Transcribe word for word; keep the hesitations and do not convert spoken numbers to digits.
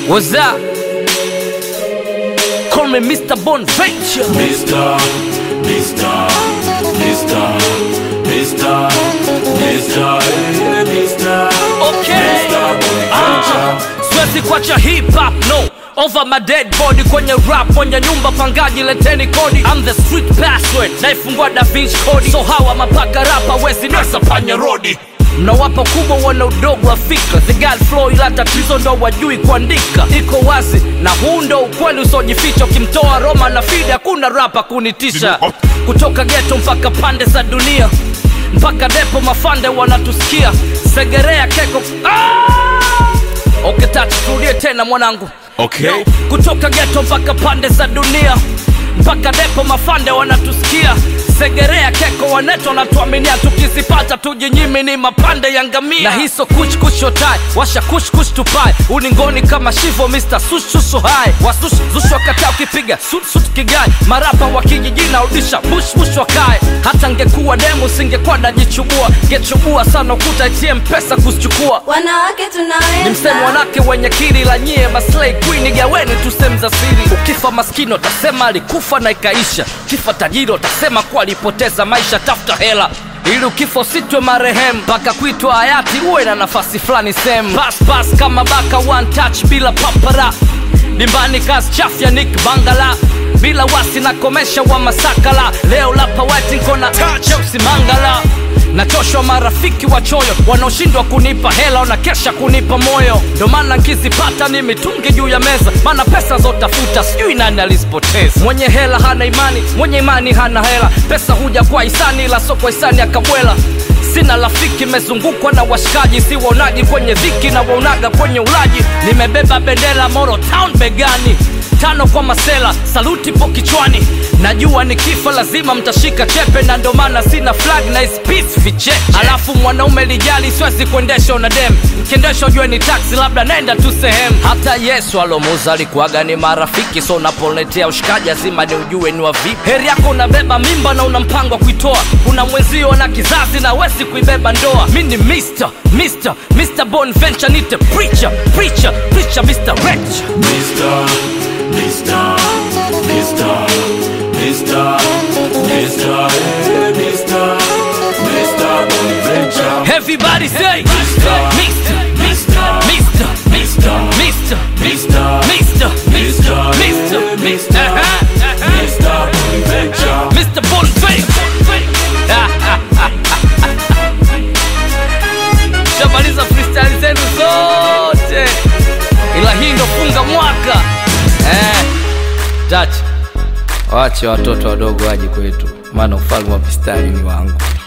What's up? Call me Mister Bonventure. Mister, Mister, Mister, Mister, Mister, Mister. Okay. Ah, siwezi kuacha hip hop, no. Over my dead body kwenye rap, kwenye nyumba pangaji leteni kodi. I'm the street password, naifungua Da Vinci Code. So hawa mapaka rapa wezi nasa panya rodi. Mnawapa kubwa wana udogo wa fikra. The girl flow ila tatizo ndo wajui kuandika. Iko wazi na huu ndo ukweli usojificha. Ukimtoa Roma na Fide hakuna rapa kunitisha. Kutoka ghetto mpaka pande za dunia, mpaka depo mafande wanatusikia. Segerea keko ah! Okay touch, turudie tena mwanangu. Okay. Yo, kutoka ghetto mpaka pande za dunia, mpaka depo mafande wanatusikia. Segerea keko waneto wanatuaminia. Tukizipata tujinyimi ni mapande ya ngamia. Na hiso kuch kuch yotai, washa kush kush tupai. Uningoni kama shivo Mister Sush Sush hai. Wasush zush wakata ukipiga sut sut kigai. Marapa wakijijina udisha bush bush wakai. Hata ngekuwa demo singekuwa najichubua. Ngechubua sana ukuta A T M pesa kusichukua. Wanawake tunaweza. Ni msemo wanake wenye kiri la nyie maslay queen gaweni tuseme za siri. Ukifa maskino tasema alikufa na ikaisha. Ukifa tajiri utasema kwa alipoteza maisha. Tafuta hela ili ukifo sitwe marehemu, mpaka kuitwa hayati uwe na nafasi fulani sehemu. Pass pass kama baka one touch bila papara. Dimbani kazi chafya Nick Bangala, bila wasi na komesha wa masakala. Leo lapa waiting kona Chelsea Mangala. Nachoshwa marafiki wachoyo wanaoshindwa kunipa hela, wanakesha kunipa moyo. Ndo maana nkizipata ni mitungi juu ya meza, maana pesa zotafuta sijui nani alizipoteza. Mwenye hela hana imani, mwenye imani hana hela. Pesa huja kwa hisani ila so kwa hisani akabwela. Sina rafiki, mezungukwa na washikaji. Si waonaji kwenye dhiki na waonaga kwenye ulaji. Nimebeba bendera Moro Town begani, tano kwa masela, saluti po kichwani. Najua nikifa lazima mtashika chepe, na ndo maana sina flag na peace vicheche. Alafu mwanaume lijali siwezi kuendesha una dem. Mkiendesha ujue ni taxi, labda nenda tu sehemu. Hata Yesu alomuza alikuwaga ni marafiki. So unapoletea ushikaji lazima ni ujue ni wa vipi. Heri yako unabeba mimba na una mpango kuitoa. Kuna mwenzio na kizazi na wezi kuibeba ndoa. Mini Mister, Mister, Mister Bonventure nite preacher, preacher, preacher Mister Rich. Mister, Mister, Mister, Mister, Mister, Mister, Mister Bonventure. Everybody say Mister, Mister, Mister, Mister, Mister, Mister, Mister, Mister, Mister, Mister, Mister Bonventure. Mister Bonventure. Shamaliza freestyle zenu zote, ila hii ndo funga mwaka. Eh, Dutch, wache watoto wadogo waje kwetu, maana ufalme wa pistari ni wangu.